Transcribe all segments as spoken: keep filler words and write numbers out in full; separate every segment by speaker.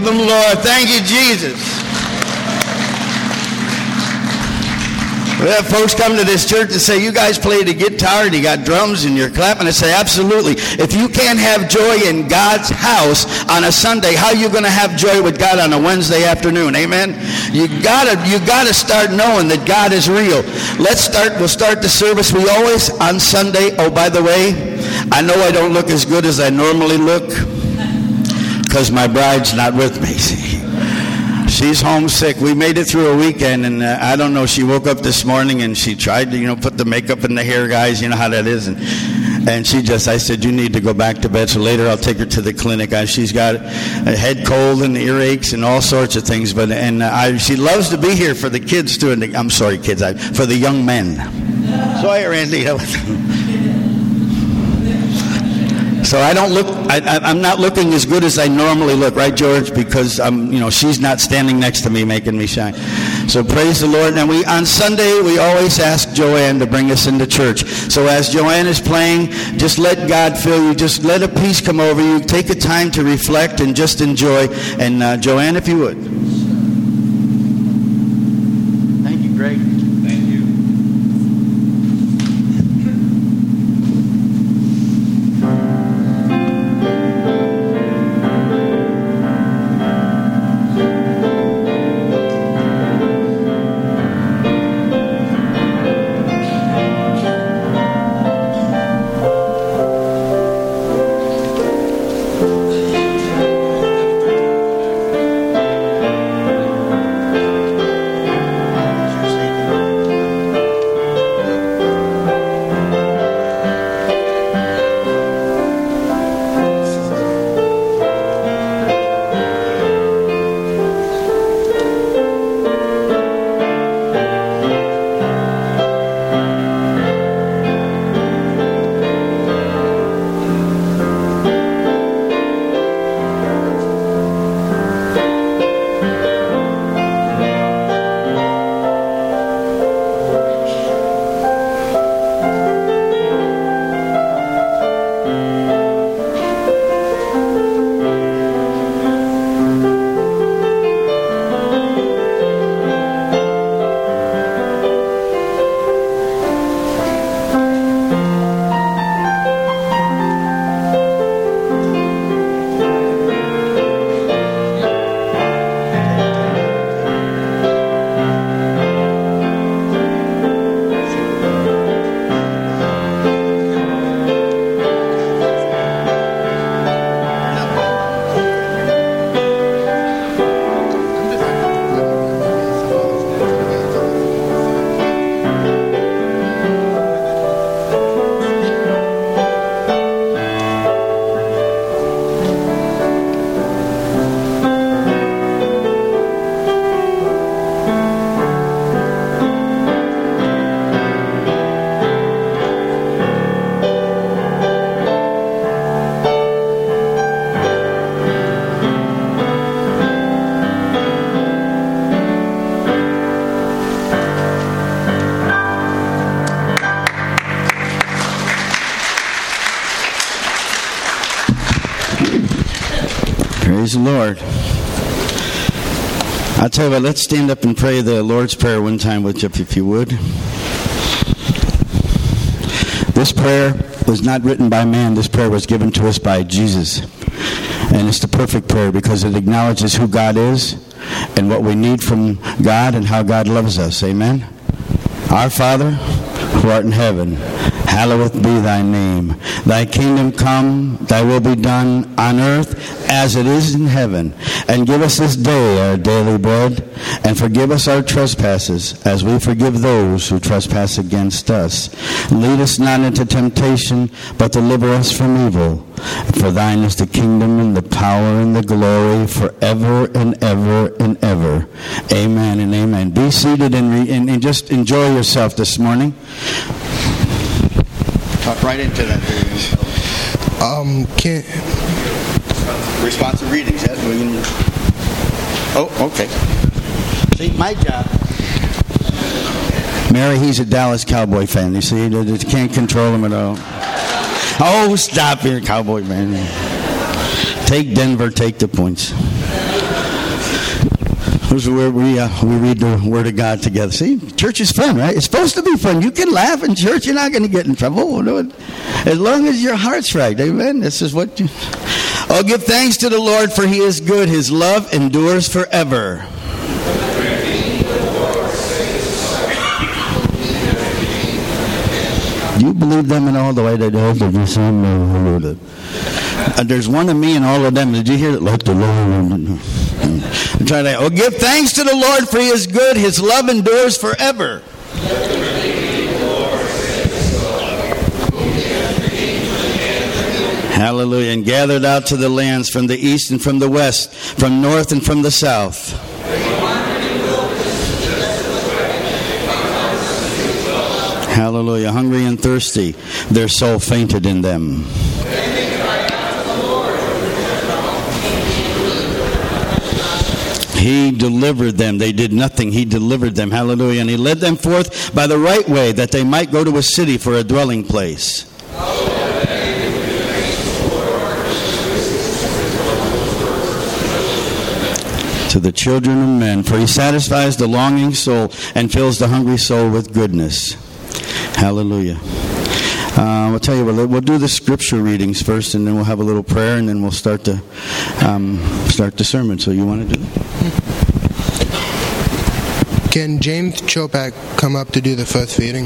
Speaker 1: him, Lord. Thank you, Jesus. We have folks come to this church and say, you guys play the guitar and you got drums and you're clapping. I say, absolutely. If you can't have joy in God's house on a Sunday, how are you going to have joy with God on a Wednesday afternoon? Amen? You gotta, you gotta start knowing that God is real. Let's start, we'll start the service. We always, on Sunday, oh, by the way, I know I don't look as good as I normally look because my bride's not with me, see. She's homesick. We made it through a weekend, and uh, I don't know, she woke up this morning, and she tried to, you know, put the makeup in the hair, guys. You know how that is. And and she just, I said, you need to go back to bed. So later I'll take her to the clinic. I, she's got a head cold and earaches and all sorts of things. But and uh, I, she loves to be here for the kids, too. And the, I'm sorry, kids, I, for the young men. Sorry, Randy. So I don't look, I, I'm not looking as good as I normally look, right, George? Because I'm, you know, she's not standing next to me making me shine. So praise the Lord. And we, on Sunday, we always ask Joanne to bring us into church. So as Joanne is playing, just let God fill you. Just let a peace come over you. Take a time to reflect and just enjoy. And uh, Joanne, if you would. Thank you, Greg. Thank you. Praise the Lord. I'll tell you what, let's stand up and pray the Lord's Prayer one time with you, if you would. This prayer was not written by man. This prayer was given to us by Jesus. And it's the perfect prayer because it acknowledges who God is and what we need from God and how God loves us. Amen? Our Father, who art in heaven, hallowed be thy name. Thy kingdom come, thy will be done on earth as it is in heaven. And give us this day our daily bread, and forgive us our trespasses, as we forgive those who trespass against us. Lead us not into temptation, but deliver us from evil. For thine is the kingdom and the power and the glory forever and ever and ever. Amen and amen. Be seated and, re- and, and just enjoy yourself this morning. Talk right into that.
Speaker 2: Um, can't...
Speaker 1: Responsive readings, yes? Oh, okay. See, my job. Mary, he's a Dallas Cowboy fan. You see, you can't control him at all. Oh, stop here, Cowboy man. Take Denver, take the points. This is where we uh, we read the Word of God together. See, church is fun, right? It's supposed to be fun. You can laugh in church. You're not going to get in trouble. As long as your heart's right. Amen. This is what you... Oh, give thanks to the Lord, for He is good. His love endures forever. Do you believe them in all the way they do? Uh, there's one of me in all of them. Did you hear it? Like the Lord. Try that. Oh, give thanks to the Lord, for He is good. His love endures forever. Hallelujah. And gathered out to the lands from the east and from the west, from north and from the south. Hallelujah. Hungry and thirsty, their soul fainted in them. He delivered them. They did nothing. He delivered them. Hallelujah. And He led them forth by the right way, that they might go to a city for a dwelling place. To the children of men, for He satisfies the longing soul and fills the hungry soul with goodness. Hallelujah. Uh, I'll tell you what, we'll do the scripture readings first, and then we'll have a little prayer, and then we'll start the um, start the sermon. So you want to do that?
Speaker 2: Can James Chopak come up to do the first reading?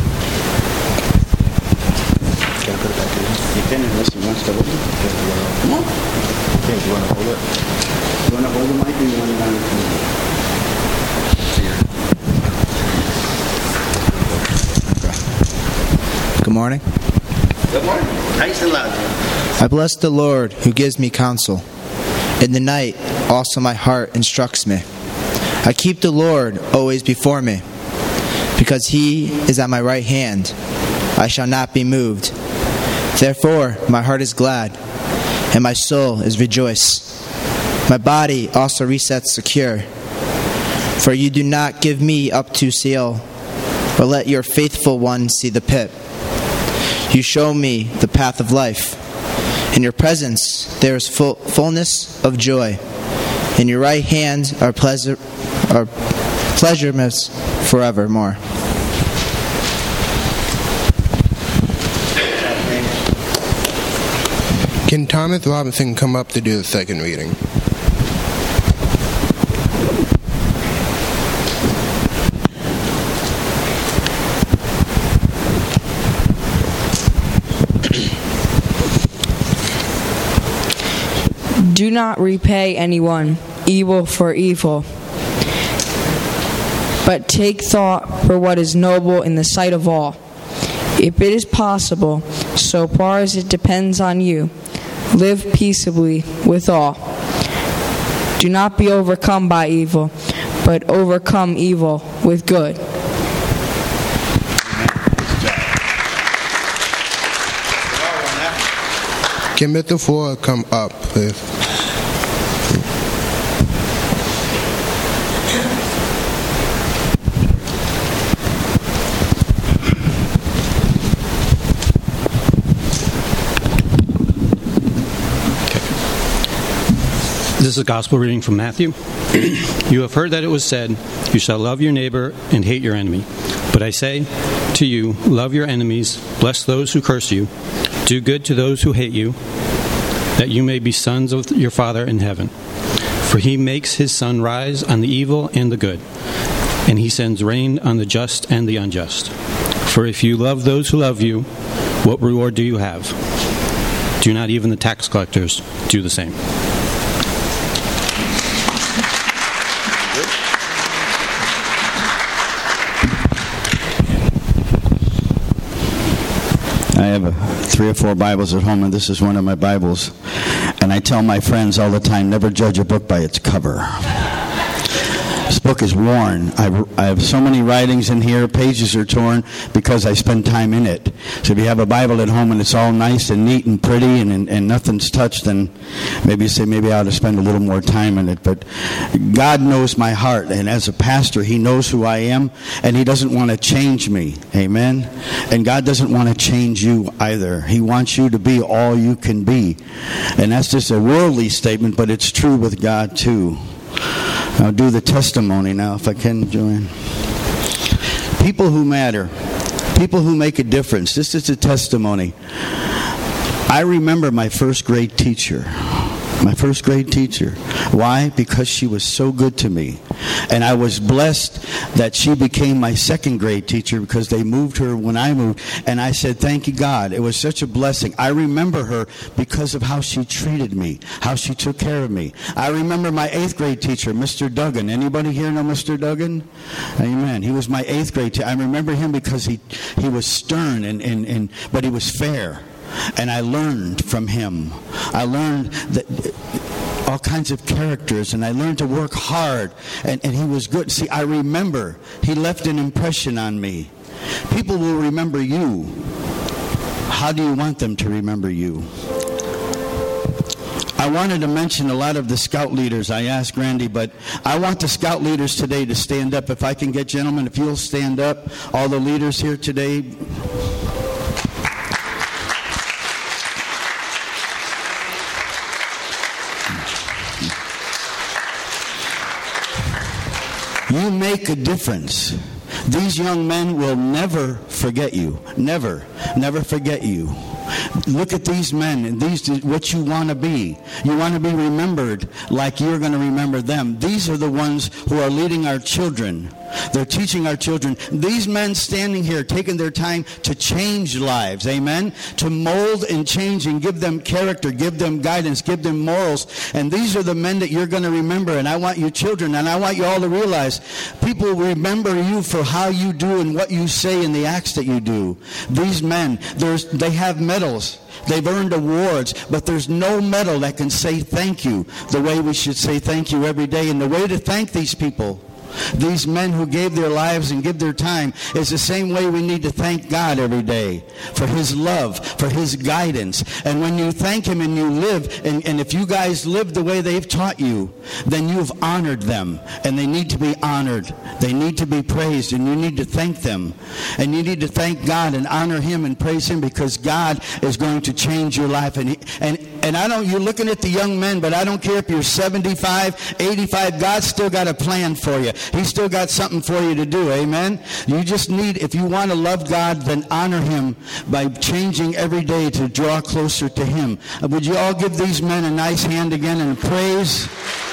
Speaker 1: Can I put it back in? You can, unless he wants to hold it. No. Okay, do you want to hold it? Do you want to hold the mic, or you want to down
Speaker 3: Good morning.
Speaker 1: Good morning. Nice and loud.
Speaker 3: I bless the Lord who gives me counsel. In the night also my heart instructs me. I keep the Lord always before me. Because He is at my right hand, I shall not be moved. Therefore my heart is glad, and my soul is rejoiced. My body also resets secure. For you do not give me up to Sheol, but let your faithful one see the pit. You show me the path of life. In your presence there is full, fullness of joy. In your right hand are pleasure, are pleasurements forevermore.
Speaker 2: Can Thomas Robinson come up to do the second reading?
Speaker 4: Do not repay anyone evil for evil, but take thought for what is noble in the sight of all. If it is possible, so far as it depends on you, live peaceably with all. Do not be overcome by evil, but overcome evil with good.
Speaker 2: Can Mister Ford come up, please?
Speaker 5: This is a gospel reading from Matthew. You have heard that it was said, you shall love your neighbor and hate your enemy. But I say to you, love your enemies, bless those who curse you, do good to those who hate you, that you may be sons of your Father in heaven. For He makes His sun rise on the evil and the good, and He sends rain on the just and the unjust. For if you love those who love you, what reward do you have? Do not even the tax collectors do the same?
Speaker 1: I have a, three or four Bibles at home, and this is one of my Bibles. And I tell my friends all the time, never judge a book by its cover. This book is worn. I've, I have so many writings in here. Pages are torn because I spend time in it. So if you have a Bible at home and it's all nice and neat and pretty and, and, and nothing's touched, then maybe you say, maybe I ought to spend a little more time in it. But God knows my heart. And as a pastor, He knows who I am. And He doesn't want to change me. Amen? And God doesn't want to change you either. He wants you to be all you can be. And that's just a worldly statement, but it's true with God too. I'll do the testimony now, if I can, Joanne. People who matter. People who make a difference. This is a testimony. I remember my first grade teacher. My first grade teacher. Why? Because she was so good to me. And I was blessed that she became my second grade teacher because they moved her when I moved. And I said, thank you, God. It was such a blessing. I remember her because of how she treated me, how she took care of me. I remember my eighth grade teacher, Mister Duggan. Anybody here know Mister Duggan? Amen. He was my eighth grade teacher. I remember him because he, he was stern, and, and, and but he was fair. And I learned from him. I learned that all kinds of characters, and I learned to work hard, and, and he was good. See, I remember he left an impression on me. People will remember you. How do you want them to remember you? I wanted to mention a lot of the scout leaders. I asked Randy, but I want the scout leaders today to stand up. If I can get gentlemen, if you'll stand up, all the leaders here today. You make a difference. These young men will never forget you. Never. Never forget you. Look at these men and these what you want to be. You want to be remembered like you're going to remember them. These are the ones who are leading our children. They're teaching our children. These men standing here, taking their time to change lives, amen? To mold and change and give them character, give them guidance, give them morals. And these are the men that you're going to remember. And I want you children, and I want you all to realize, people remember you for how you do and what you say and the acts that you do. These men, there's, they have medals. They've earned awards, but there's no medal that can say thank you the way we should say thank you every day. And the way to thank these people, these men who gave their lives and give their time, is the same way we need to thank God every day for His love, for His guidance. And when you thank Him and you live, and, and if you guys live the way they've taught you, then you've honored them. And they need to be honored. They need to be praised, and you need to thank them. And you need to thank God and honor Him and praise Him, because God is going to change your life. And he, and and I don't, you're looking at the young men, but I don't care if you're seventy-five, eighty-five, God's still got a plan for you. He's still got something for you to do, amen? You just need, if you want to love God, then honor Him by changing every day to draw closer to Him. Would you all give these men a nice hand again and praise?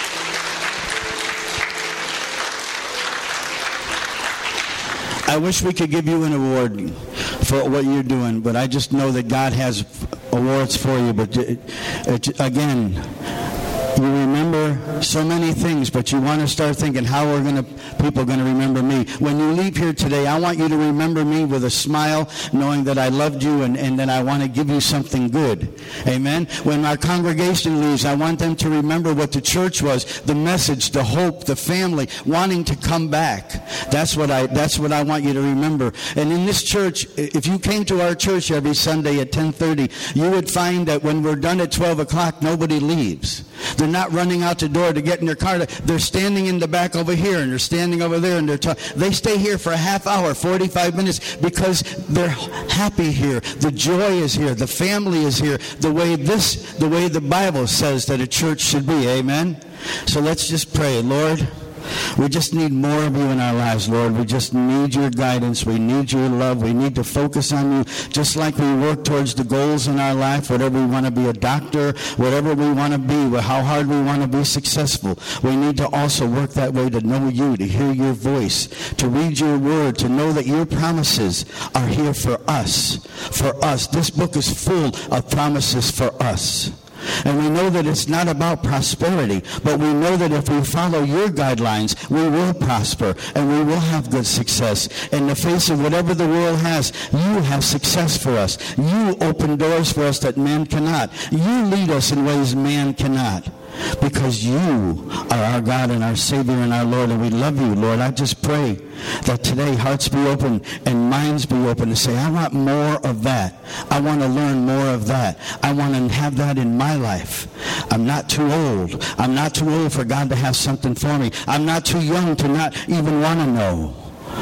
Speaker 1: I wish we could give you an award for what you're doing, but I just know that God has awards for you. But it, it, again, you remember so many things, but you want to start thinking, how are gonna, people going to remember me? When you leave here today, I want you to remember me with a smile, knowing that I loved you and, and that I want to give you something good. Amen? When our congregation leaves, I want them to remember what the church was, the message, the hope, the family, wanting to come back. That's what I, that's what I want you to remember. And in this church, if you came to our church every Sunday at ten thirty, you would find that when we're done at twelve o'clock, nobody leaves. They're not running out the door to get in their car. They're standing in the back over here, and they're standing over there, and they're talking. They stay here for a half hour, forty-five minutes, because they're happy here. The joy is here. The family is here. The way this, the way the Bible says that a church should be. Amen? So let's just pray. Lord, we just need more of you in our lives, Lord. We just need your guidance. We need your love. We need to focus on you, just like we work towards the goals in our life, whatever we want to be, a doctor, whatever we want to be, how hard we want to be successful. We need to also work that way to know you, to hear your voice, to read your word, to know that your promises are here for us. For us. This book is full of promises for us. And we know that it's not about prosperity, but we know that if we follow your guidelines, we will prosper and we will have good success. In the face of whatever the world has, you have success for us. You open doors for us that man cannot. You lead us in ways man cannot. Because you are our God and our Savior and our Lord, and we love you, Lord. I just pray that today hearts be open and minds be open to say, I want more of that. I want to learn more of that. I want to have that in my life. I'm not too old. I'm not too old for God to have something for me. I'm not too young to not even want to know,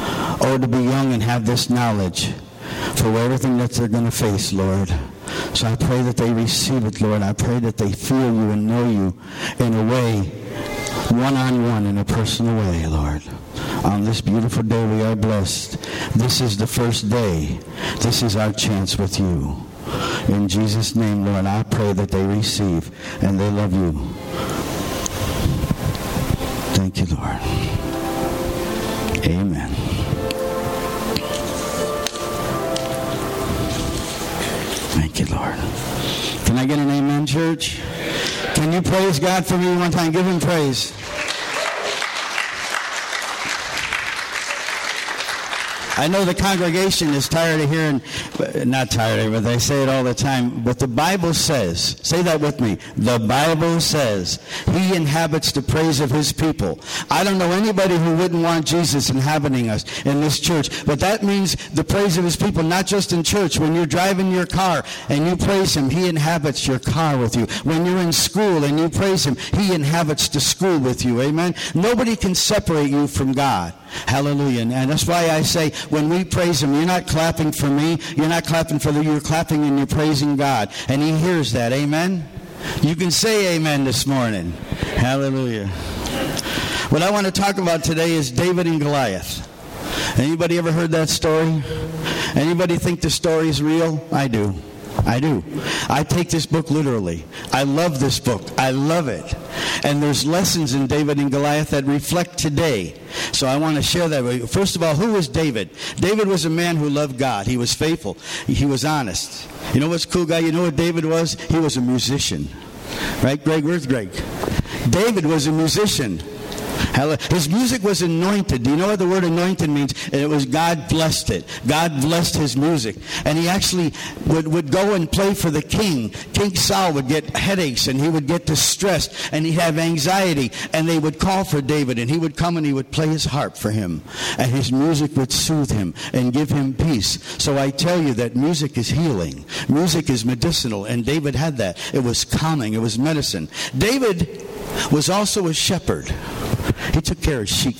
Speaker 1: or to be young and have this knowledge for everything that they're going to face, Lord. So I pray that they receive it, Lord. I pray that they feel you and know you in a way one-on-one in a personal way, Lord. On this beautiful day we are blessed. This is the first day. This is our chance with you. In Jesus' name, Lord, I pray that they receive and they love you. Thank you, Lord. Amen. Thank you, Lord. Can I get an amen, church? Can you praise God for me one time? Give him praise. I know the congregation is tired of hearing, not tired of it, but they say it all the time, but the Bible says, say that with me, the Bible says, he inhabits the praise of his people. I don't know anybody who wouldn't want Jesus inhabiting us in this church, but that means the praise of his people, not just in church. When you're driving your car and you praise him, he inhabits your car with you. When you're in school and you praise him, he inhabits the school with you. Amen? Nobody can separate you from God. Hallelujah. And that's why I say, when we praise him, you're not clapping for me, you're not clapping for the, you're clapping and you're praising God. And he hears that. Amen? You can say amen this morning. Hallelujah. What I want to talk about today is David and Goliath. Anybody ever heard that story? Anybody think the story is real? I do. I do. I take this book literally. I love this book. I love it. And there's lessons in David and Goliath that reflect today. So I want to share that with you. First of all, who was David? David was a man who loved God. He was faithful. He was honest. You know what's cool, guy? You know what David was? He was a musician. Right, Greg? Where's Greg? David was a musician. His music was anointed. Do you know what the word anointed means? It was God blessed it. God blessed his music. And he actually would, would go and play for the king. King Saul would get headaches and he would get distressed and he'd have anxiety. And they would call for David and he would come and he would play his harp for him. And his music would soothe him and give him peace. So I tell you that music is healing. Music is medicinal. And David had that. It was calming. It was medicine. David was also a shepherd. He took care of sheep.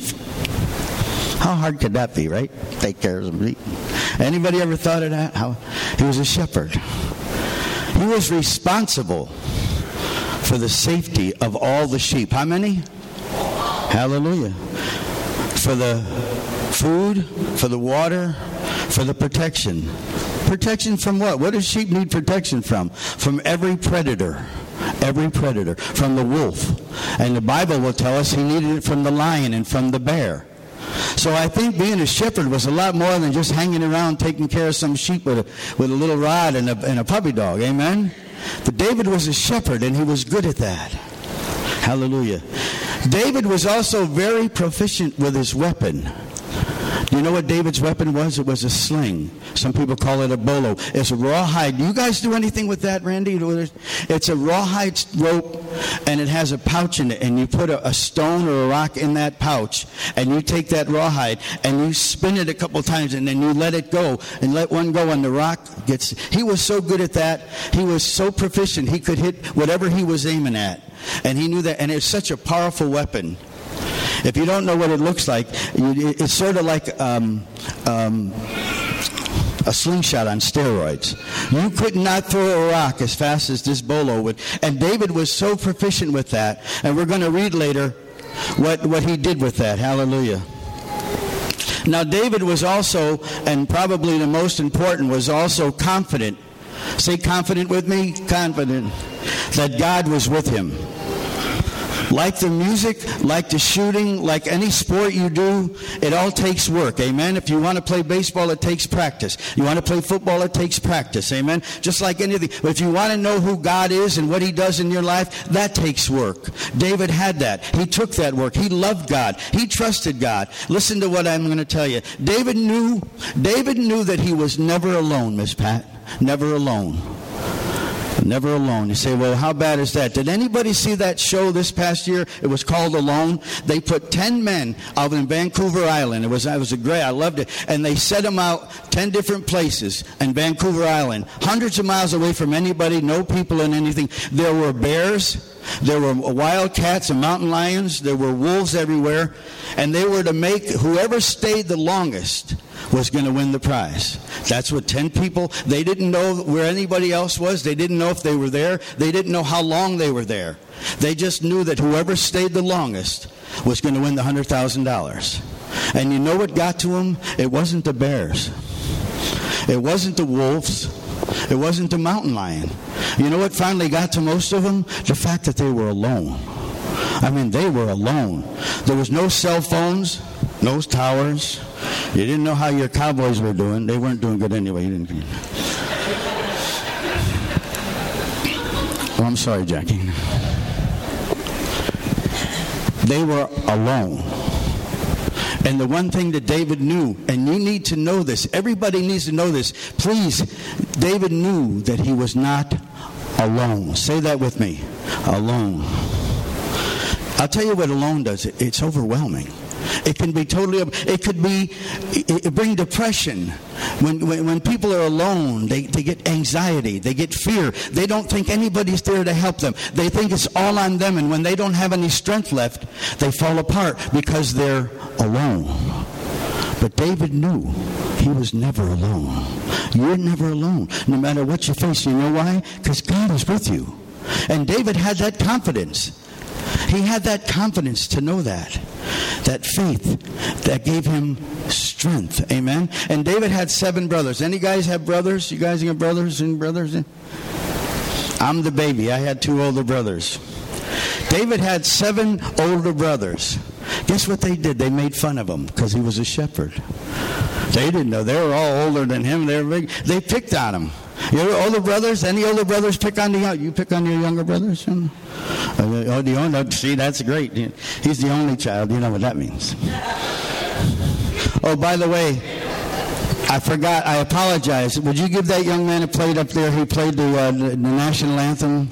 Speaker 1: How hard could that be, right? Take care of some sheep. Anybody ever thought of that? How he was a shepherd. He was responsible for the safety of all the sheep. How many? Hallelujah. For the food, for the water, for the protection. Protection from what? What does sheep need protection from? From every predator. Every predator, from the wolf. And the Bible will tell us he needed it from the lion and from the bear. So I think being a shepherd was a lot more than just hanging around taking care of some sheep with a, with a little rod and a, and a puppy dog. Amen? But David was a shepherd and he was good at that. Hallelujah. David was also very proficient with his weapon. Do you know what David's weapon was? It was a sling. Some people call it a bolo. It's a rawhide. Do you guys do anything with that, Randy? It's a rawhide rope, and it has a pouch in it, and you put a, a stone or a rock in that pouch, and you take that rawhide, and you spin it a couple times, and then you let it go, and let one go, and the rock gets... He was so good at that. He was so proficient. He could hit whatever he was aiming at, and he knew that, and it's such a powerful weapon. If you don't know what it looks like, it's sort of like um, um, a slingshot on steroids. You could not throw a rock as fast as this bolo would. And David was so proficient with that. And we're going to read later what, what he did with that. Hallelujah. Now, David was also, and probably the most important, was also confident. Say confident with me. Confident that God was with him. Like the music, like the shooting, like any sport you do, it all takes work. Amen? If you want to play baseball, it takes practice. You want to play football, it takes practice. Amen? Just like anything. If you want to know who God is and what he does in your life, that takes work. David had that. He took that work. He loved God. He trusted God. Listen to what I'm going to tell you. David knew, David knew that he was never alone, Miss Pat. Never alone. Never alone. You say, well, how bad is that? Did anybody see that show this past year? It was called Alone. They put ten men out in Vancouver Island. It was, it was a great, I loved it. And they set them out ten different places in Vancouver Island. Hundreds of miles away from anybody, no people and anything. There were bears. There were wild cats and mountain lions. There were wolves everywhere. And they were to make, whoever stayed the longest was going to win the prize. That's what ten people, they didn't know where anybody else was. They didn't know if they were there. They didn't know how long they were there. They just knew that whoever stayed the longest was going to win the one hundred thousand dollars. And you know what got to them? It wasn't the bears. It wasn't the wolves. It wasn't the mountain lion. You know what finally got to most of them? The fact that they were alone. I mean, they were alone. There was no cell phones, no towers. You didn't know how your cowboys were doing. They weren't doing good anyway. You didn't. Oh, I'm sorry, Jackie. They were alone. And the one thing that David knew, and you need to know this, everybody needs to know this, please, David knew that he was not alone. Say that with me, alone. I'll tell you what alone does. It's overwhelming. It can be totally, it could be, it, it bring depression. When, when when people are alone, they, they get anxiety, they get fear. They don't think anybody's there to help them. They think it's all on them, and when they don't have any strength left, they fall apart because they're alone. But David knew he was never alone. You're never alone, no matter what you face. You know why? Because God is with you. And David had that confidence. He had that confidence to know that. That faith that gave him strength. Amen. And David had seven brothers. Any guys have brothers? You guys got brothers and brothers? I'm the baby. I had two older brothers. David had seven older brothers. Guess what they did? They made fun of him because he was a shepherd. They didn't know. They were all older than him. They were big. They picked on him. Your older brothers? Any older brothers pick on the you pick on your younger brothers? Oh, the only, see, that's great. He's the only child. You know what that means. Oh, by the way, I forgot. I apologize. Would you give that young man a plate up there? He played the, uh, the, the national anthem.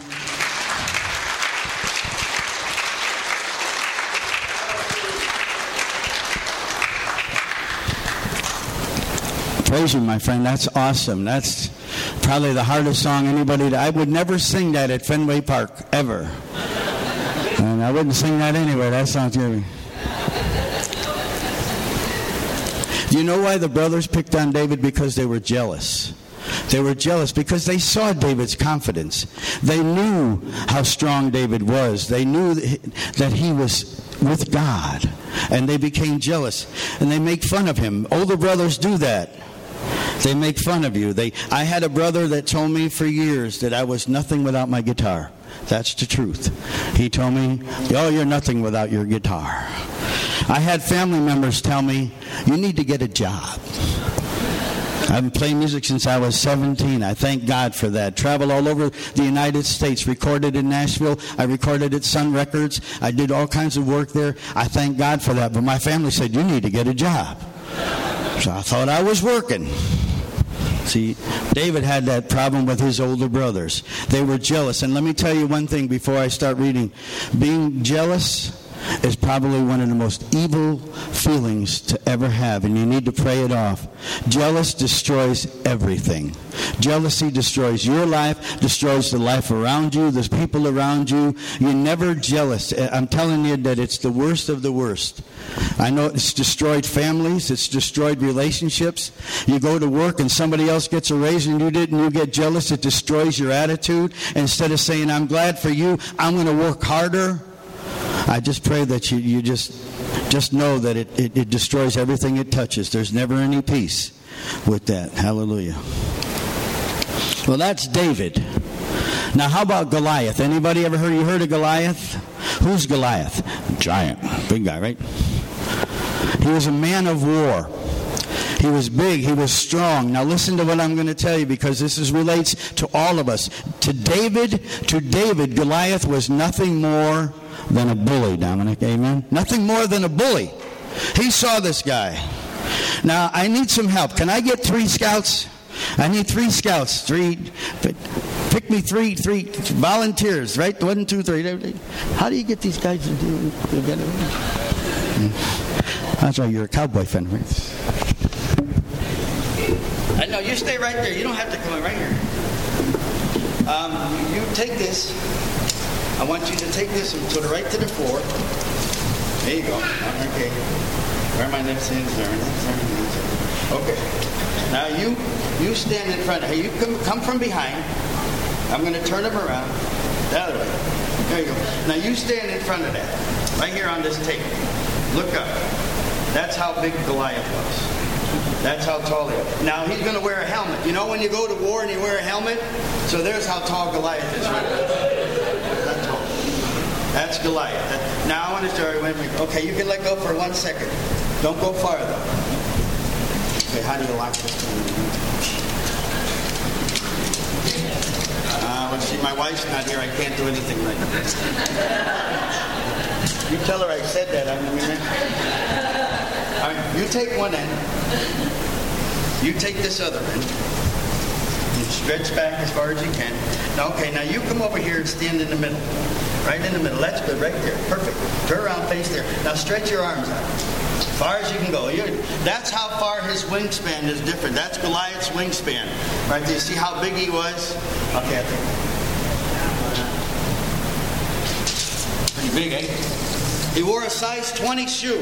Speaker 1: Praise you, my friend. That's awesome. That's probably the hardest song anybody... I would never sing that at Fenway Park, ever. And I wouldn't sing that anyway. That sounds good. Do you know why the brothers picked on David? Because they were jealous. They were jealous because they saw David's confidence. They knew how strong David was. They knew that he was with God. And they became jealous. And they make fun of him. Older brothers do that. They make fun of you. They. I had a brother that told me for years that I was nothing without my guitar. That's the truth. He told me, oh, you're nothing without your guitar. I had family members tell me, you need to get a job. I've been playing music since I was seventeen. I thank God for that. Traveled all over the United States. Recorded in Nashville. I recorded at Sun Records. I did all kinds of work there. I thank God for that. But my family said, you need to get a job. So I thought I was working. See, David had that problem with his older brothers. They were jealous. And let me tell you one thing before I start reading. Being jealous is probably one of the most evil feelings to ever have, and you need to pray it off. Jealous destroys everything. Jealousy destroys your life, destroys the life around you, the people around you. You're never jealous. I'm telling you that it's the worst of the worst. I know it's destroyed families, it's destroyed relationships. You go to work and somebody else gets a raise and you didn't, you get jealous, it destroys your attitude. Instead of saying, I'm glad for you, I'm going to work harder. I just pray that you, you just just know that it, it, it destroys everything it touches. There's never any peace with that. Hallelujah. Well, that's David. Now, how about Goliath? Anybody ever heard, you heard of Goliath? Who's Goliath? Giant. Big guy, right? He was a man of war. He was big. He was strong. Now listen to what I'm going to tell you, because this is, relates to all of us. To David, to David, Goliath was nothing more than a bully, Dominic. Amen? Nothing more than a bully. He saw this guy. Now, I need some help. Can I get three scouts? I need three scouts. Three. Pick me three, three volunteers, right? One, two, three. How do you get these guys to do together? That's right. You're a cowboy fan, right? I know. You stay right there. You don't have to come right here. Um, you take this. I want you to take this and put it right to the floor. There you go. Okay. Where are my left hands? There. Okay. Now you you stand in front. Hey, you come, come from behind. I'm going to turn him around. The other way. There you go. Now you stand in front of that. Right here on this table. Look up. That's how big Goliath was. That's how tall he was. Now he's going to wear a helmet. You know when you go to war and you wear a helmet? So there's how tall Goliath is right there. That's tall. That's Goliath. That, now I want to start. Wait a minute. Okay, you can let go for one second. Don't go far though. Okay, how do you lock this thing? Uh, well, see, my wife's not here. I can't do anything right now. You tell her I said that. I mean, all right, you take one end. You take this other end. You stretch back as far as you can. Now, okay, now you come over here and stand in the middle. Right in the middle. That's good. Right there. Perfect. Turn around, face there. Now stretch your arms out. As far as you can go. You're, that's how far his wingspan is different. That's Goliath's wingspan. Right there. You see how big he was? Okay, I think. Pretty big, eh? He wore a size twenty shoe.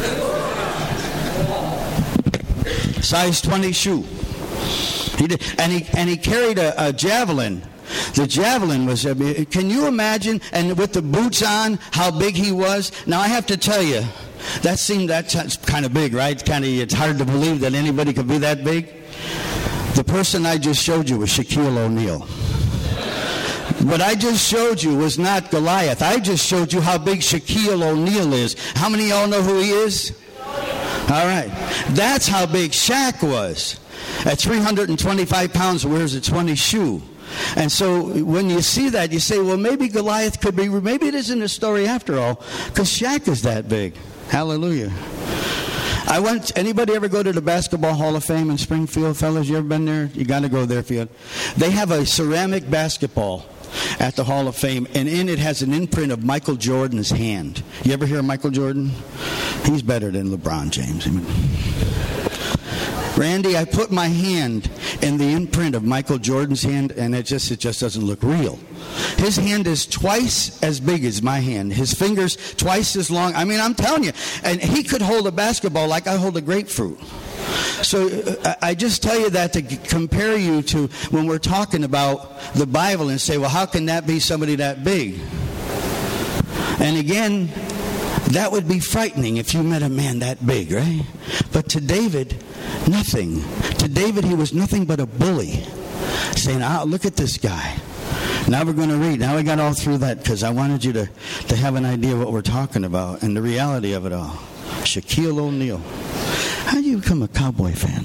Speaker 1: Size twenty shoe. He did, and he and he carried a, a javelin. The javelin was, can you imagine, and with the boots on, how big he was? Now I have to tell you, that seemed, that's kind of big, right? Kind of, it's hard to believe that anybody could be that big. The person I just showed you was Shaquille O'Neal. What I just showed you was not Goliath. I just showed you how big Shaquille O'Neal is. How many of y'all know who he is? All right. That's how big Shaq was. At three hundred twenty-five pounds, wears a twenty shoe. And so when you see that, you say, well, maybe Goliath could be, maybe it isn't a story after all, because Shaq is that big. Hallelujah. I went, anybody ever go to the Basketball Hall of Fame in Springfield, fellas? You ever been there? You got to go there if you. They have a ceramic basketball at the Hall of Fame, and in it has an imprint of Michael Jordan's hand. You ever hear of Michael Jordan? He's better than LeBron James. I mean, Randy, I put my hand in the imprint of Michael Jordan's hand, and it just it just doesn't look real. His hand is twice as big as my hand. His fingers twice as long. I mean, I'm telling you. And he could hold a basketball like I hold a grapefruit. So uh, I just tell you that to compare you to when we're talking about the Bible and say, well, how can that be somebody that big? And again, that would be frightening if you met a man that big, right? But to David, nothing. To David, he was nothing but a bully, saying, "Ah, look at this guy." Now we're going to read. Now we got all through that because I wanted you to, to have an idea of what we're talking about and the reality of it all. Shaquille O'Neal. How do you become a Cowboy fan?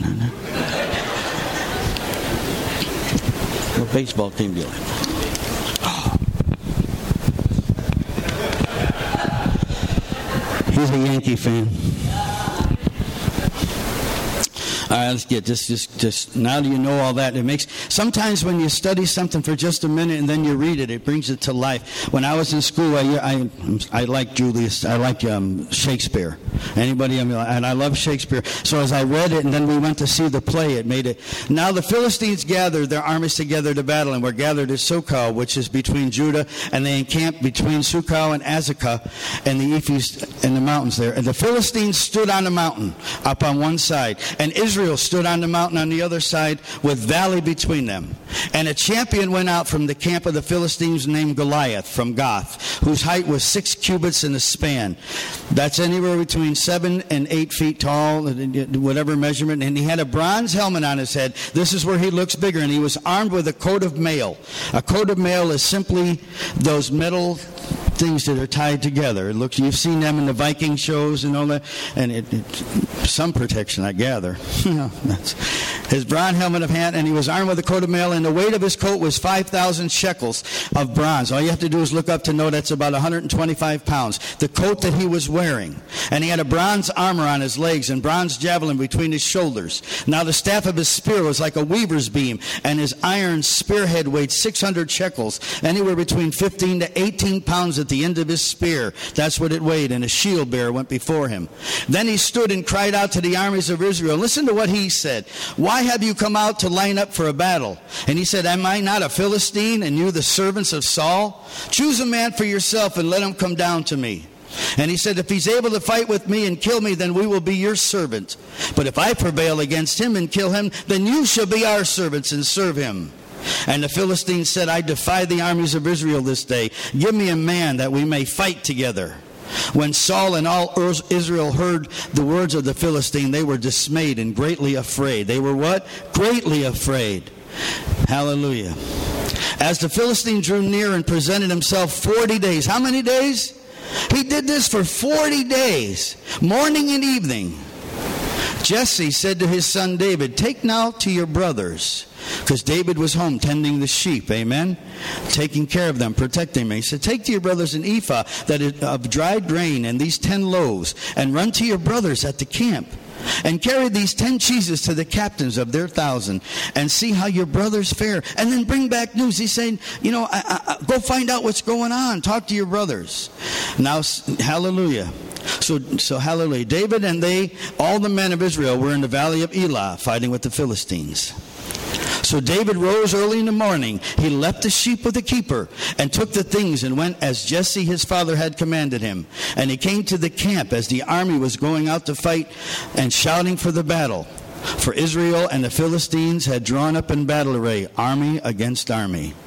Speaker 1: What baseball team do you like? Oh. He's a Yankee fan. All right, let's get this. Just, just now that you know all that, it makes. Sometimes when you study something for just a minute and then you read it, it brings it to life. When I was in school, I I, I like Julius. I like um, Shakespeare. Anybody? I mean, and I love Shakespeare. So as I read it, and then we went to see the play, it made it. Now the Philistines gathered their armies together to battle, and were gathered at Socoh, which is between Judah, and they encamped between Socoh and Azekah, and the Ephes in the mountains there. And the Philistines stood on the mountain up on one side, and Israel Israel stood on the mountain on the other side with valley between them. And a champion went out from the camp of the Philistines named Goliath from Gath, whose height was six cubits in a span. That's anywhere between seven and eight feet tall, whatever measurement. And he had a bronze helmet on his head. This is where he looks bigger. And he was armed with a coat of mail. A coat of mail is simply those metal things that are tied together. It looks, you've seen them in the Viking shows and all that, and it, it some protection, I gather. Yeah, that's his bronze helmet of hand, and he was armed with a coat of mail, and the weight of his coat was five thousand shekels of bronze. All you have to do is look up to know that's about one hundred twenty-five pounds. The coat that he was wearing, and he had a bronze armor on his legs and bronze javelin between his shoulders. Now the staff of his spear was like a weaver's beam, and his iron spearhead weighed six hundred shekels, anywhere between fifteen to eighteen pounds at the end of his spear. That's what it weighed, and a shield bearer went before him. Then he stood and cried out to the armies of Israel. Listen to what he said. Why have you come out to line up for a battle? And he said, am I not a Philistine, and you the servants of Saul? Choose a man for yourself and let him come down to me. And he said, if he's able to fight with me and kill me, then we will be your servants. But if I prevail against him and kill him, then you shall be our servants and serve him. And the Philistines said, I defy the armies of Israel this day. Give me a man that we may fight together. When Saul and all Israel heard the words of the Philistine, they were dismayed and greatly afraid. They were what? Greatly afraid. Hallelujah. As the Philistine drew near and presented himself forty days. How many days? He did this for forty days, morning and evening. Jesse said to his son David, take now to your brothers, because David was home tending the sheep, amen, taking care of them, protecting them. He said, take to your brothers an ephah that is of dried grain and these ten loaves, and run to your brothers at the camp, and carry these ten cheeses to the captains of their thousand, and see how your brothers fare, and then bring back news. He's saying, you know, I, I, go find out what's going on. Talk to your brothers. Now, hallelujah. So, so hallelujah. David and they, all the men of Israel, were in the valley of Elah fighting with the Philistines. So David rose early in the morning. He left the sheep with the keeper and took the things and went as Jesse his father had commanded him. And he came to the camp as the army was going out to fight and shouting for the battle. For Israel and the Philistines had drawn up in battle array, army against army.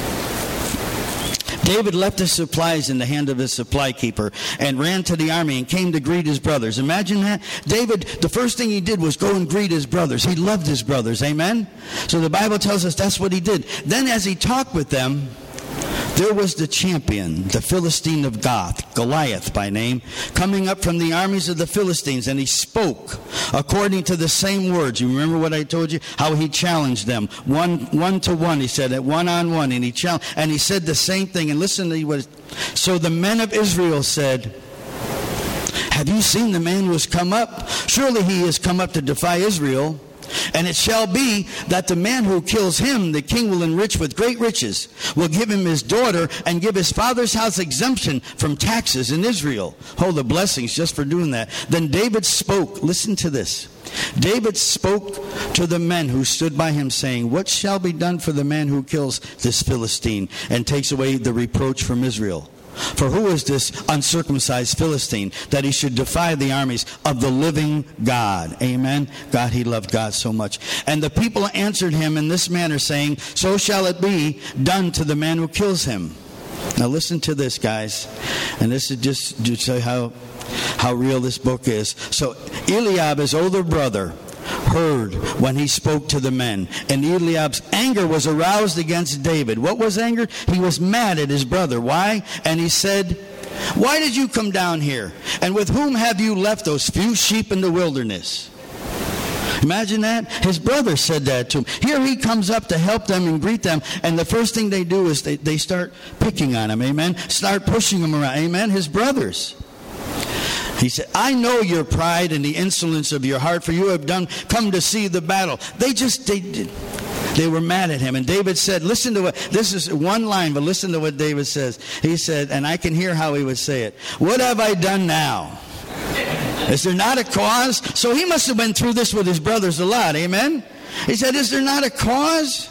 Speaker 1: David left his supplies in the hand of his supply keeper and ran to the army and came to greet his brothers. Imagine that. David, the first thing he did was go and greet his brothers. He loved his brothers. Amen? So the Bible tells us that's what he did. Then as he talked with them, there was the champion, the Philistine of Gath, Goliath by name, coming up from the armies of the Philistines, and he spoke according to the same words. You remember what I told you? How he challenged them. One one to one, he said it, one on one, and he challenged, and he said the same thing. And listen to what. So the men of Israel said, have you seen the man who has come up? Surely he has come up to defy Israel. And it shall be that the man who kills him, the king will enrich with great riches, will give him his daughter, and give his father's house exemption from taxes in Israel. Oh, the blessings just for doing that. Then David spoke. Listen to this. David spoke to the men who stood by him, saying, what shall be done for the man who kills this Philistine and takes away the reproach from Israel? For who is this uncircumcised Philistine that he should defy the armies of the living God? Amen. God, he loved God so much. And the people answered him in this manner, saying, so shall it be done to the man who kills him. Now listen to this, guys. And this is just to show how, how real this book is. So Eliab, his older brother, heard when he spoke to the men, and Eliab's anger was aroused against David. What was anger? He was mad at his brother. Why? And he said, why did you come down here? And with whom have you left those few sheep in the wilderness? Imagine that. His brother said that to him. Here he comes up to help them and greet them, and the first thing they do is they, they start picking on him. Amen. Start pushing him around. Amen. His brothers. He said, I know your pride and the insolence of your heart, for you have done come to see the battle. They just, they, they were mad at him. And David said, listen to what, this is one line, but listen to what David says. He said, and I can hear how he would say it. What have I done now? Is there not a cause? So he must have been through this with his brothers a lot. Amen? He said, is there not a cause?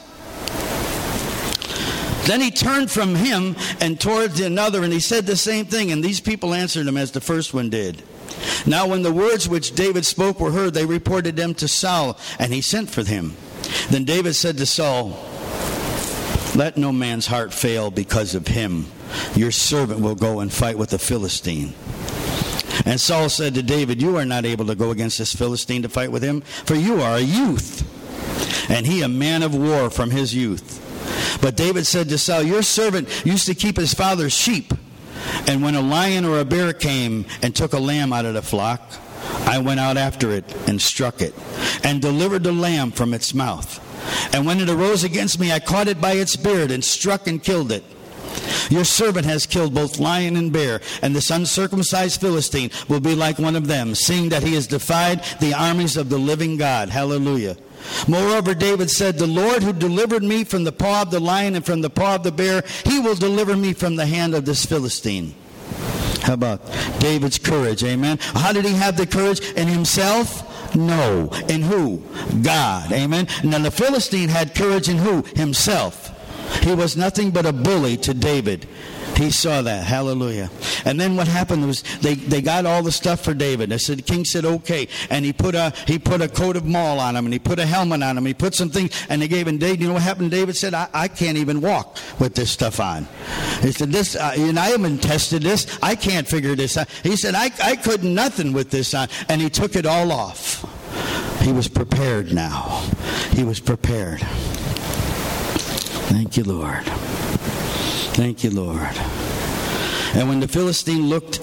Speaker 1: Then he turned from him and towards another, and he said the same thing. And these people answered him as the first one did. Now when the words which David spoke were heard, they reported them to Saul, and he sent for him. Then David said to Saul, let no man's heart fail because of him. Your servant will go and fight with the Philistine. And Saul said to David, you are not able to go against this Philistine to fight with him, for you are a youth, and he a man of war from his youth. But David said to Saul, your servant used to keep his father's sheep. And when a lion or a bear came and took a lamb out of the flock, I went out after it and struck it and delivered the lamb from its mouth. And when it arose against me, I caught it by its beard and struck and killed it. Your servant has killed both lion and bear, and this uncircumcised Philistine will be like one of them, seeing that he has defied the armies of the living God. Hallelujah. Moreover, David said, the Lord who delivered me from the paw of the lion and from the paw of the bear, he will deliver me from the hand of this Philistine. How about David's courage? Amen. How did he have the courage? In himself? No. In who? God. Amen. Now the Philistine had courage in who? Himself. He was nothing but a bully to David. He saw that. Hallelujah. And then what happened was they, they got all the stuff for David. They said, the king said, okay. And he put a he put a coat of maul on him, and he put a helmet on him. He put some things, and they gave him David. You know what happened? David said, I, I can't even walk with this stuff on. He said, this, uh, and I haven't tested this. I can't figure this out. He said, I, I couldn't nothing with this on. And he took it all off. He was prepared now. He was prepared. Thank you, Lord. Thank you, Lord. And when the Philistine looked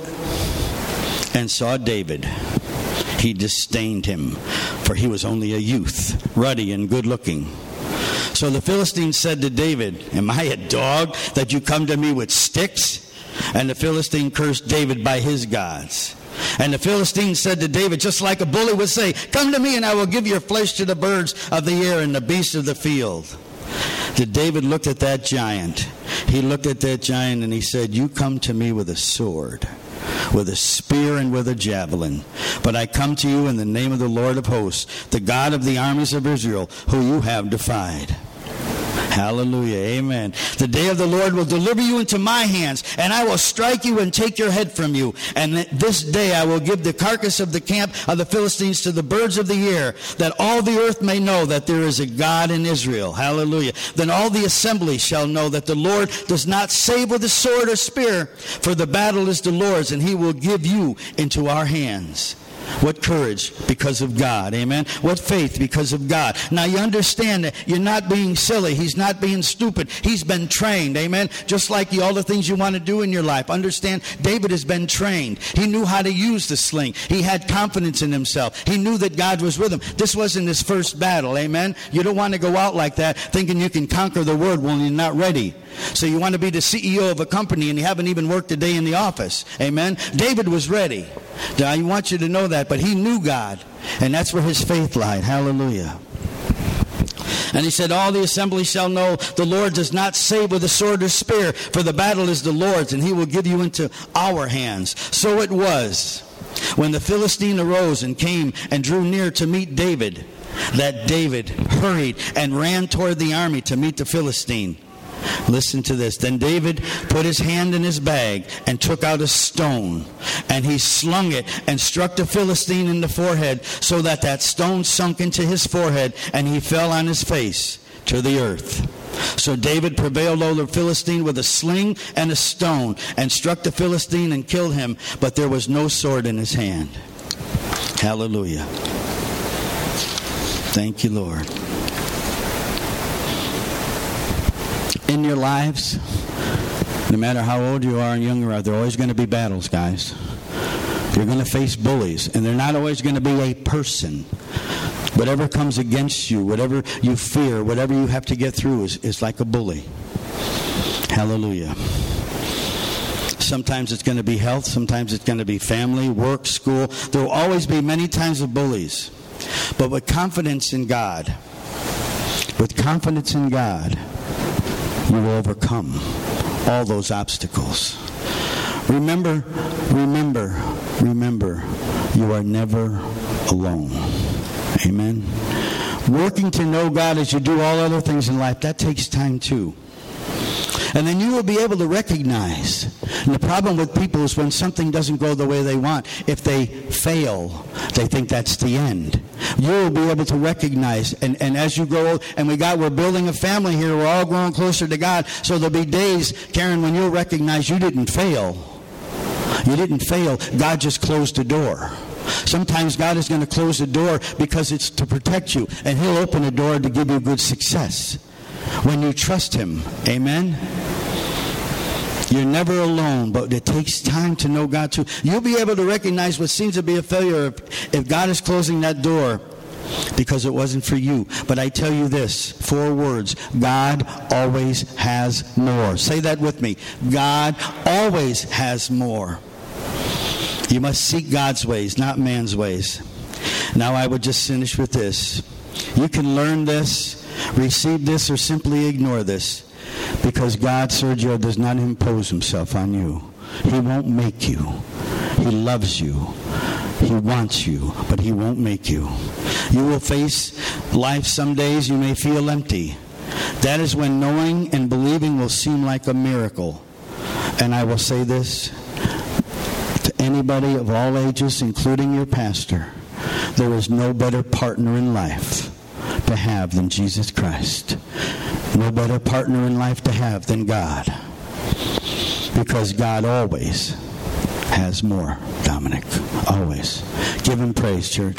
Speaker 1: and saw David, he disdained him, for he was only a youth, ruddy and good-looking. So the Philistine said to David, am I a dog that you come to me with sticks? And the Philistine cursed David by his gods. And the Philistine said to David, just like a bully would say, come to me and I will give your flesh to the birds of the air and the beasts of the field. Did David look at that giant? He looked at that giant and he said, you come to me with a sword, with a spear and with a javelin. But I come to you in the name of the Lord of hosts, the God of the armies of Israel, who you have defied. Hallelujah. Amen. The day of the Lord will deliver you into my hands, and I will strike you and take your head from you. And this day I will give the carcass of the camp of the Philistines to the birds of the air, that all the earth may know that there is a God in Israel. Hallelujah. Then all the assembly shall know that the Lord does not save with a sword or spear, for the battle is the Lord's, and he will give you into our hands. What courage? Because of God. Amen. What faith? Because of God. Now you understand that you're not being silly. He's not being stupid. He's been trained. Amen. Just like you, all the things you want to do in your life. Understand, David has been trained. He knew how to use the sling. He had confidence in himself. He knew that God was with him. This wasn't his first battle. Amen. You don't want to go out like that thinking you can conquer the world when you're not ready. So you want to be the C E O of a company and you haven't even worked a day in the office. Amen. David was ready. Now, I want you to know that, but he knew God, and that's where his faith lied. Hallelujah. And he said, all the assembly shall know the Lord does not save with a sword or spear, for the battle is the Lord's, and he will give you into our hands. So it was, when the Philistine arose and came and drew near to meet David, that David hurried and ran toward the army to meet the Philistine. Listen to this. Then David put his hand in his bag and took out a stone, and he slung it and struck the Philistine in the forehead, so that that stone sunk into his forehead, and he fell on his face to the earth. So David prevailed over the Philistine with a sling and a stone, and struck the Philistine and killed him, but there was no sword in his hand. Hallelujah. Thank you, Lord. In your lives, no matter how old you are and young you are, there are always going to be battles, guys. You're going to face bullies, and they're not always going to be a person. Whatever comes against you, whatever you fear, whatever you have to get through is, is like a bully. Hallelujah. Sometimes it's going to be health, sometimes it's going to be family, work, school. There will always be many times of bullies. But with confidence in God, with confidence in God, you will overcome all those obstacles. Remember, remember, remember, you are never alone. Amen. Working to know God as you do all other things in life, that takes time too. And then you will be able to recognize. And the problem with people is when something doesn't go the way they want, if they fail, they think that's the end. You will be able to recognize. And, and as you grow, and we got, we're building a family here. We're all growing closer to God. So there'll be days, Karen, when you'll recognize you didn't fail. You didn't fail. God just closed the door. Sometimes God is going to close the door because it's to protect you. And he'll open the door to give you good success when you trust him. Amen? You're never alone, but it takes time to know God too. You'll be able to recognize what seems to be a failure if, if God is closing that door because it wasn't for you. But I tell you this, four words, God always has more. Say that with me. God always has more. You must seek God's ways, not man's ways. Now I would just finish with this. You can learn this, receive this, or simply ignore this. Because God, Sergio, does not impose himself on you. He won't make you. He loves you. He wants you, but he won't make you. You will face life some days you may feel empty. That is when knowing and believing will seem like a miracle. And I will say this to anybody of all ages, including your pastor, there is no better partner in life to have than Jesus Christ. No better partner in life to have than God. Because God always has more, Dominic. Always. Give him praise, church.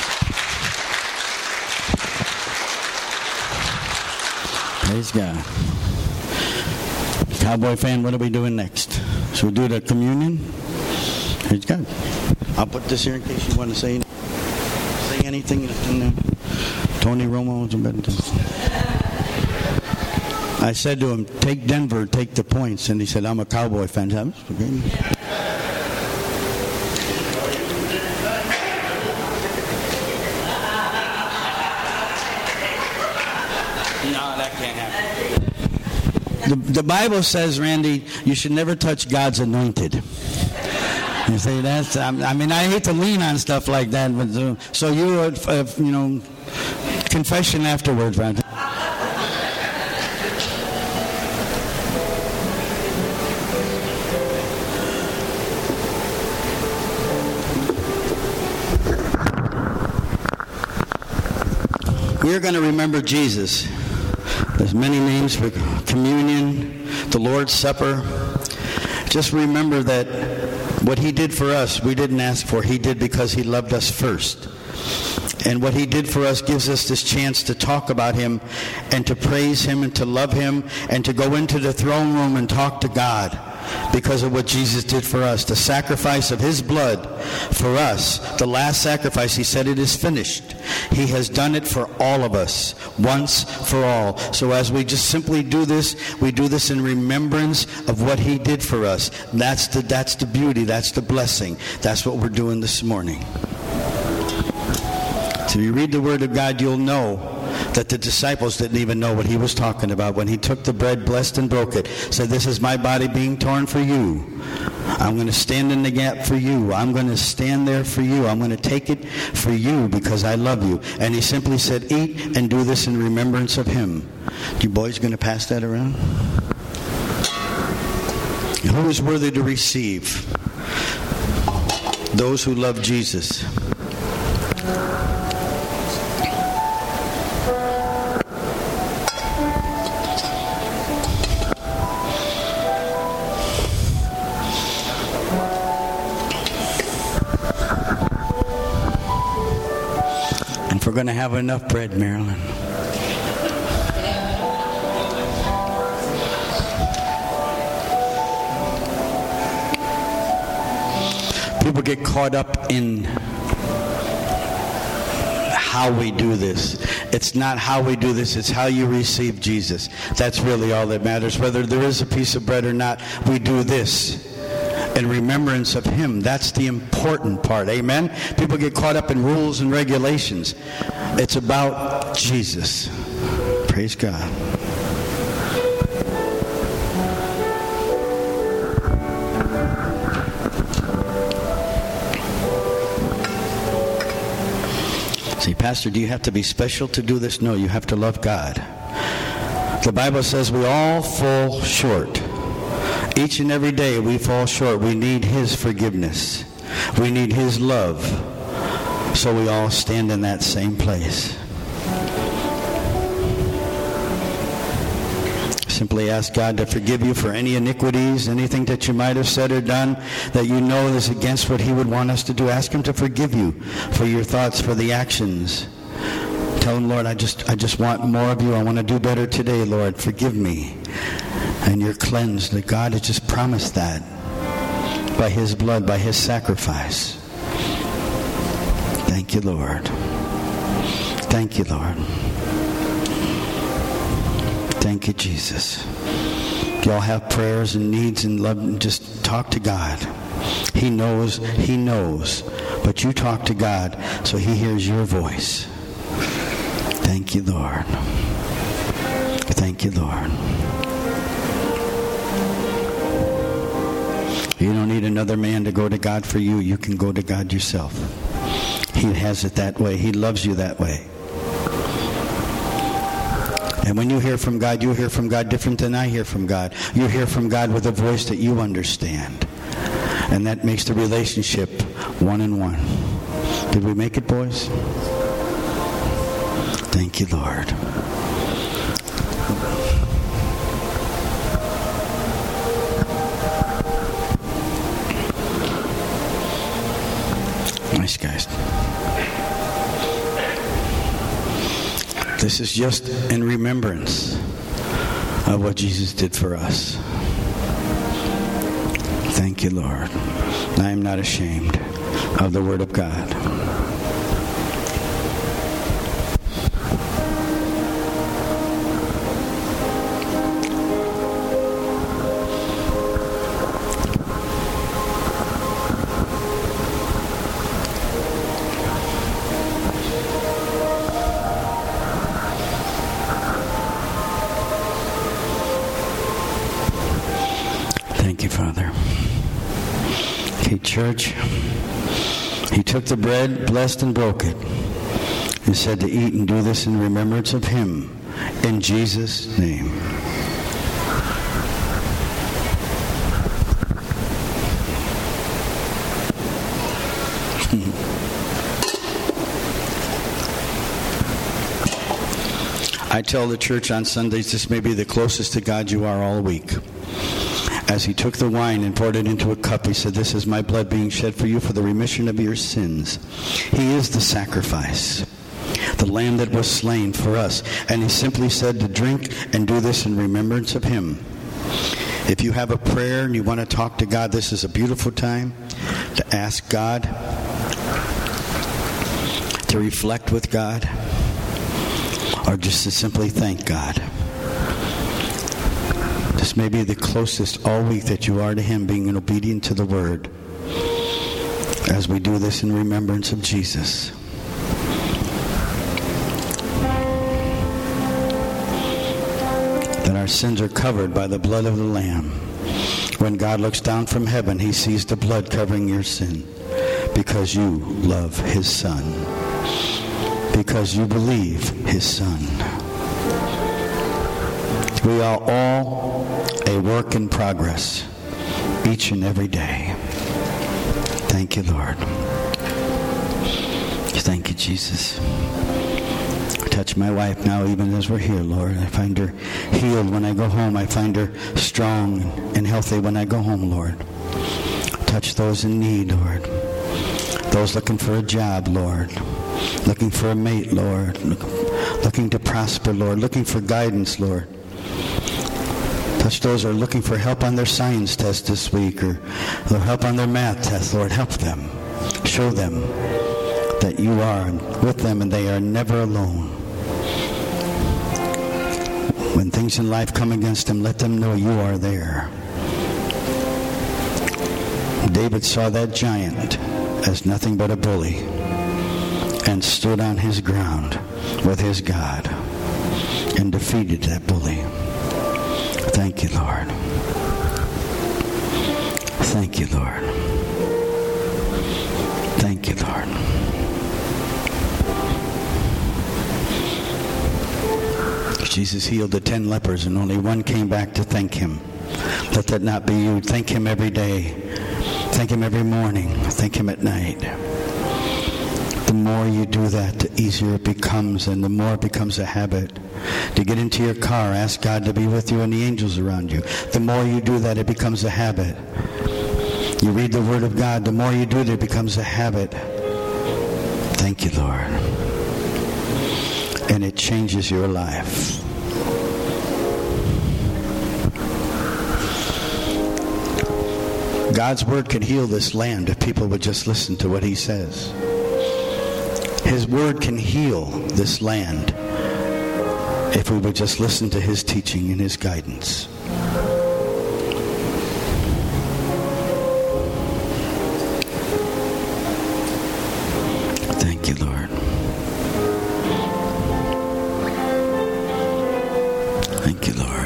Speaker 1: Praise God. Cowboy fan, what are we doing next? Should we do the communion? Praise God. I'll put this here in case you want to say, say anything. Tony Romo was about to. I said to him, take Denver, take the points. And he said, I'm a Cowboy fan. No, that can't happen. The, the Bible says, Randy, you should never touch God's anointed. You say that's, I mean, I hate to lean on stuff like that. But uh, so you, uh, you know, confession afterwards, right? We're going to remember Jesus. There's many names for communion, the Lord's Supper. Just remember that what he did for us, we didn't ask for. He did because he loved us first. And what he did for us gives us this chance to talk about him and to praise him and to love him and to go into the throne room and talk to God because of what Jesus did for us. The sacrifice of his blood for us, the last sacrifice, he said it is finished. He has done it for all of us, once for all. So as we just simply do this, we do this in remembrance of what he did for us. That's the, that's the beauty, that's the blessing. That's what we're doing this morning. So if you read the Word of God, you'll know that the disciples didn't even know what he was talking about. When he took the bread, blessed and broke it, said, this is my body being torn for you. I'm going to stand in the gap for you. I'm going to stand there for you. I'm going to take it for you because I love you. And he simply said, eat and do this in remembrance of him. You boys going to pass that around? Who is worthy to receive? Those who love Jesus. We're going to have enough bread, Marilyn. People get caught up in how we do this. It's not how we do this, it's how you receive Jesus. That's really all that matters. Whether there is a piece of bread or not, we do this in remembrance of him. That's the important part. Amen? People get caught up in rules and regulations. It's about Jesus. Praise God. See, Pastor, do you have to be special to do this? No, you have to love God. The Bible says we all fall short. Each and every day we fall short. We need his forgiveness. We need his love. So we all stand in that same place. Simply ask God to forgive you for any iniquities, anything that you might have said or done that you know is against what he would want us to do. Ask him to forgive you for your thoughts, for the actions. Tell him, Lord, I just I just want more of you. I want to do better today, Lord. Forgive me. And you're cleansed. That God has just promised that by his blood, by his sacrifice. Thank you, Lord. Thank you, Lord. Thank you, Jesus. Y'all have prayers and needs and love, just talk to God. He knows, he knows. But you talk to God so he hears your voice. Thank you, Lord. Thank you, Lord. You don't need another man to go to God for you. You can go to God yourself. He has it that way. He loves you that way. And when you hear from God, you hear from God different than I hear from God. You hear from God with a voice that you understand. And that makes the relationship one and one. Did we make it, boys? Thank you, Lord. Nice guys. This is just in remembrance of what Jesus did for us. Thank you, Lord. I am not ashamed of the Word of God. Thank you, Father. Okay, church. He took the bread, blessed and broke it, and said to eat and do this in remembrance of him, in Jesus' name. I tell the church on Sundays, this may be the closest to God you are all week. As he took the wine and poured it into a cup, he said, this is my blood being shed for you for the remission of your sins. He is the sacrifice, the lamb that was slain for us. And he simply said to drink and do this in remembrance of him. If you have a prayer and you want to talk to God, this is a beautiful time to ask God, to reflect with God, or just to simply thank God. This may be the closest all week that you are to him, being obedient to the word, as we do this in remembrance of Jesus. That our sins are covered by the blood of the Lamb. When God looks down from heaven, he sees the blood covering your sin, because you love his Son, because you believe his Son. We are all a work in progress, each and every day. Thank you, Lord. Thank you, Jesus. Touch my wife now, even as we're here, Lord. I find her healed when I go home. I find her strong and healthy when I go home, Lord. Touch those in need, Lord. Those looking for a job, Lord. Looking for a mate, Lord. Looking to prosper, Lord. Looking for guidance, Lord. Touch those who are looking for help on their science test this week, or help on their math test. Lord, help them. Show them that you are with them and they are never alone. When things in life come against them, let them know you are there. David saw that giant as nothing but a bully and stood on his ground with his God and defeated that bully. Thank you, Lord. Thank you, Lord. Thank you, Lord. Jesus healed the ten lepers and only one came back to thank him. Let that not be you. Thank him every day. Thank him every morning. Thank him at night. The more you do that, the easier it becomes, and the more it becomes a habit. To get into your car, ask God to be with you and the angels around you. The more you do that, it becomes a habit. You read the Word of God, the more you do it, it becomes a habit. Thank you, Lord. And it changes your life. God's Word can heal this land if people would just listen to what he says. His Word can heal this land if we would just listen to his teaching and his guidance. Thank you, Lord. Thank you, Lord.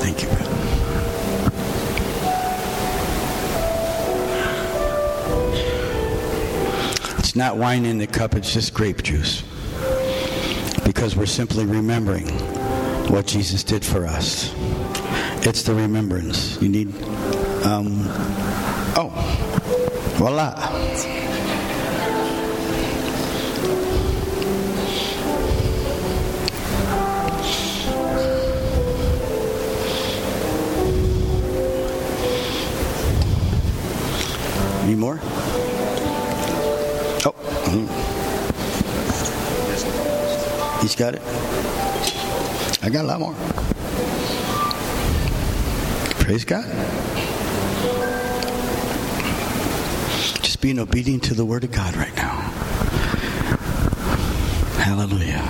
Speaker 1: Thank you. It's not wine in the cup, it's just grape juice. Because we're simply remembering what Jesus did for us. It's the remembrance. You need, um, oh, voila. Any more? Oh, mm. He's got it. I got a lot more. Praise God. Just being obedient to the Word of God right now. Hallelujah.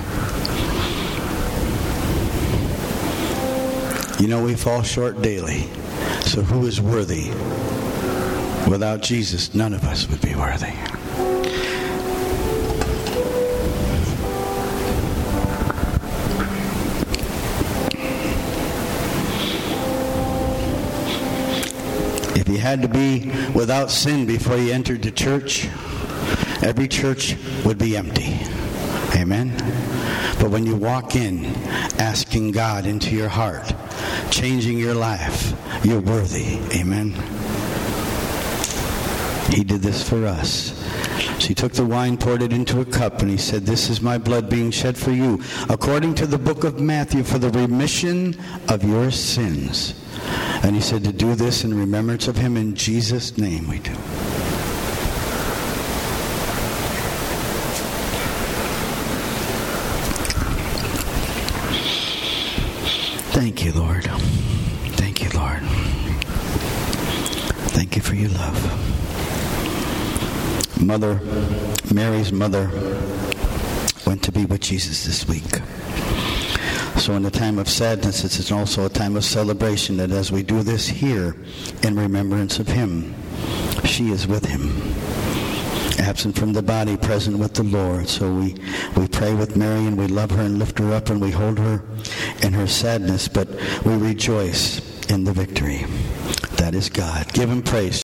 Speaker 1: You know, we fall short daily. So who is worthy? Without Jesus, none of us would be worthy. If you had to be without sin before you entered the church, every church would be empty. Amen? But when you walk in, asking God into your heart, changing your life, you're worthy. Amen? He did this for us. So he took the wine, poured it into a cup, and he said, "This is my blood being shed for you, according to the book of Matthew, for the remission of your sins." And he said to do this in remembrance of him. In Jesus' name we do. Thank you, Lord. Thank you, Lord. Thank you for your love. Mother, Mary's mother, went to be with Jesus this week. So in a time of sadness, it's also a time of celebration, that as we do this here in remembrance of him, she is with him. Absent from the body, present with the Lord. So we, we pray with Mary, and we love her and lift her up, and we hold her in her sadness, but we rejoice in the victory. That is God. Give him praise.